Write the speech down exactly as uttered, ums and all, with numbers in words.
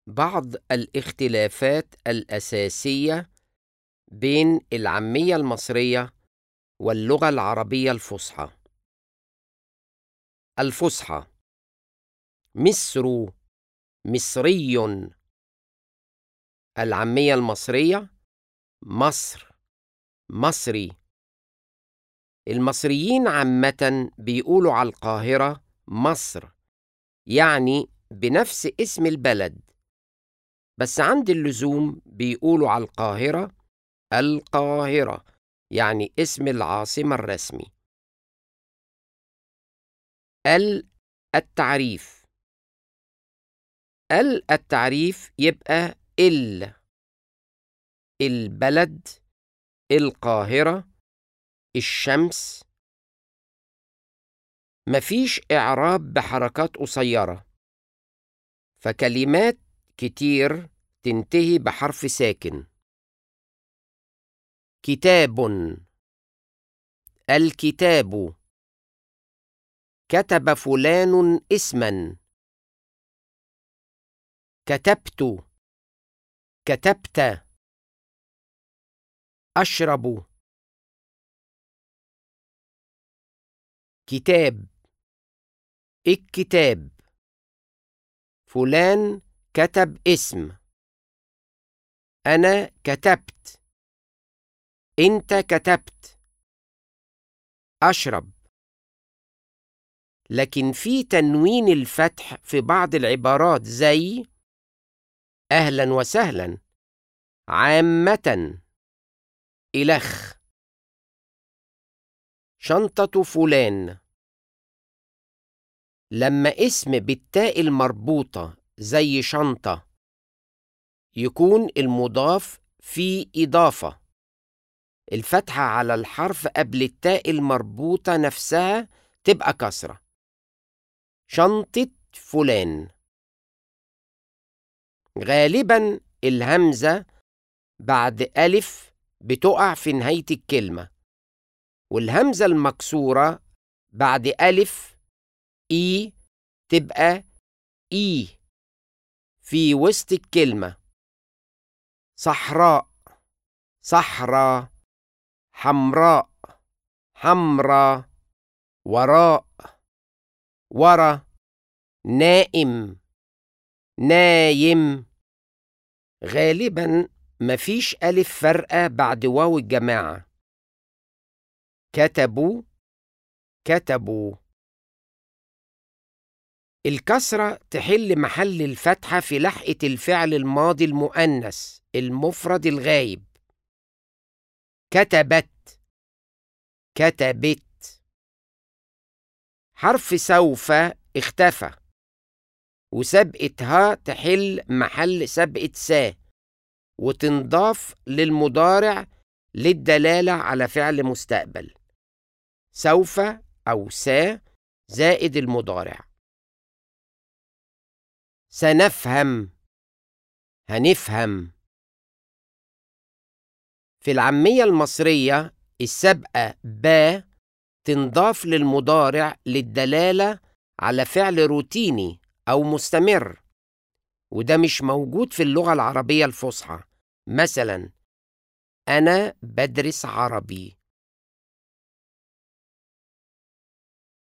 بعض الاختلافات الأساسية بين العامية المصرية واللغة العربية الفصحى. الفصحى: مصر، مصري. العامية المصرية: مصر، مصري. المصريين عامة بيقولوا على القاهرة مصر، يعني بنفس اسم البلد، بس عند اللزوم بيقولوا على القاهرة القاهرة، يعني اسم العاصمة الرسمي. ال التعريف: ال التعريف يبقى ال البلد، القاهرة، الشمس. مفيش إعراب بحركات قصيرة، فكلمات كتير تنتهي بحرف ساكن. كتاب، الكتاب. كتب فلان اسما. كتبت، كتبت. أشرب. كتاب، الكتاب. فلان كتب اسم. أنا كتبت. أنت كتبت. أشرب. لكن في تنوين الفتح في بعض العبارات زي أهلا وسهلا، عامة، إلخ. شنطة فلان: لما اسم بالتاء المربوطة زي شنطة يكون المضاف في إضافة، الفتحة على الحرف قبل التاء المربوطة نفسها تبقى كسرة. شنطة فلان. غالبا الهمزة بعد ألف بتقع في نهاية الكلمة، والهمزة المكسورة بعد ألف إي تبقى إي في وسط الكلمة. صحراء، صحراء. حمراء، حمراء. وراء، ورا. نائم، نايم. غالبا مفيش ألف فرقة بعد واو الجماعة. كتبوا، كتبوا. الكسرة تحل محل الفتحة في لحقة الفعل الماضي المؤنث المفرد الغايب. كتبت، كتبت. حرف سوف اختفى، وسبقة ها تحل محل سبقة سا، وتنضاف للمضارع للدلالة على فعل مستقبل. سوف أو سا زائد المضارع. سنفهم، هنفهم. في العامية المصرية السابقة با تنضاف للمضارع للدلالة على فعل روتيني أو مستمر، وده مش موجود في اللغة العربية الفصحى. مثلا أنا بدرس عربي.